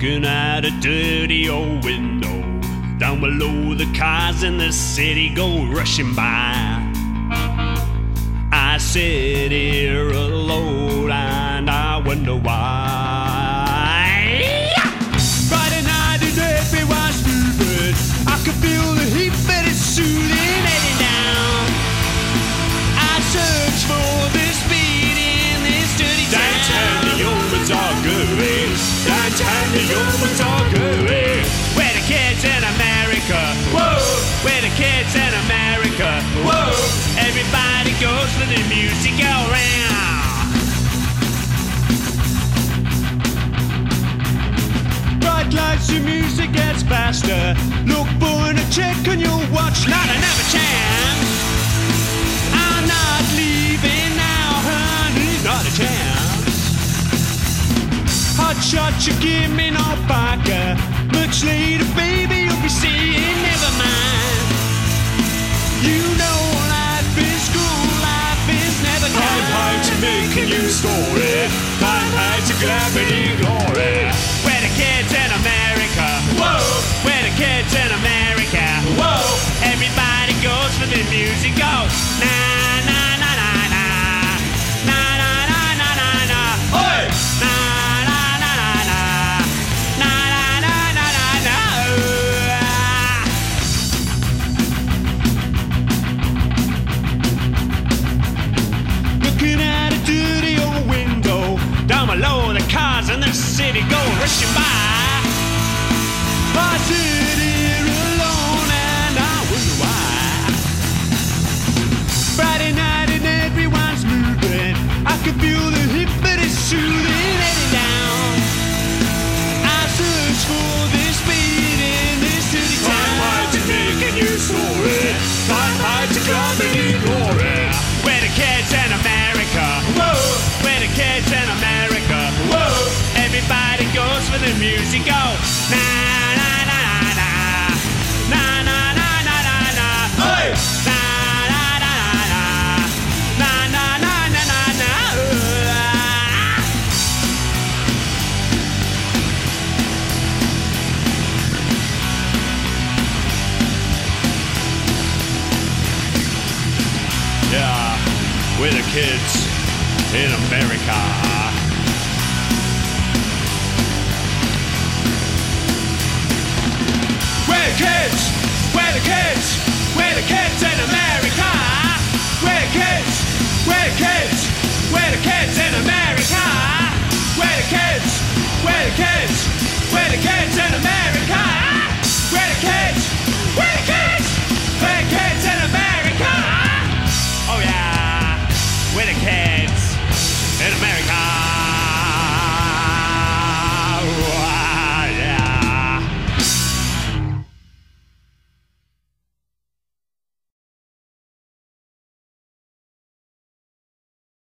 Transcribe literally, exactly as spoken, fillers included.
looking out a dirty old window. Down below, the cars in the city go rushing by. I sit here alone and I wonder why. Friday night and everyone's moving. I can feel the heat, but it's soothing heading down. I search for this beat in this dirty town. Downtown, the humans are going. Downtown, the humans are going. Where the kids in America, whoa. Where the kids in America, whoa. Everybody goes for the music around. Bright lights, the music gets faster. Look for a check on your watch, not another chance. I'm not leaving now, honey, not a chance. Hot shot, you give me no vodka. Much later, baby, you'll be saying never mind. You know life is cool, life is never kind. Time high to make a new story. Time high to gravity glory. Where the kids in America, whoa. Where the kids in America, whoa. Everybody goes for the music, goes na na na na na na na na na na na. Oi! Na na na na na na na na na na. Looking at a dirty old window. Down below, the cars in the city go rushing by. I sit here alone and I wonder why. Friday night and everyone's moving. I can feel the heat, but it's soothing heading down. I search for this beat in this city town. Time high to make a new story. Time high to gravity glory. Where the kids in America, whoa. Where the kids in America, whoa. Everybody goes for the music, go na na na na na na na na na na. Oi! Na na na na na na na na na na. Yeah, we're the kids in America. We're the kids, we're the kids, we're the kids in America.